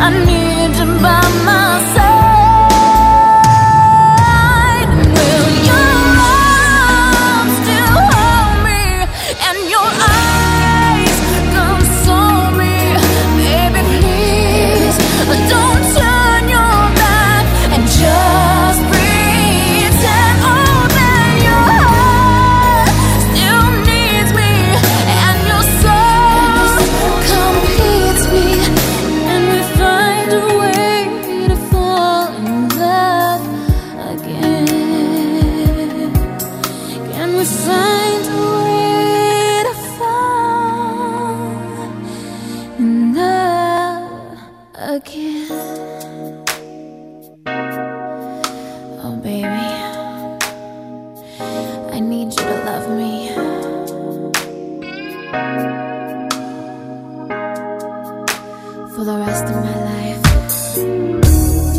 I need you by my side. Will your arms still hold me and your eyes console me? Baby, please don't turn your back and just pretend. Oh, that your heart still needs me and your soul completes me, and we find a way to fall in love again. Can we find a way to fall in love again? Oh, baby, I need you to love me for the rest of my life.